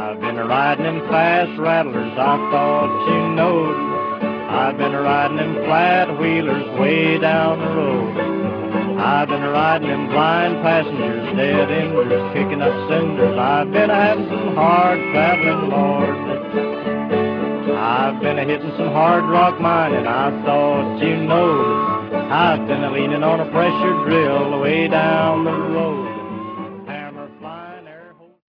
I've been riding them fast rattlers, I thought you knowed. I've been riding them flat wheelers way down the road. I've been riding them blind passengers, dead enders, kicking up cinders. I've been having some hard traveling, Lord. I've been hitting some hard rock mining, I thought you knowed. I've been leaning on a pressure drill way down the road.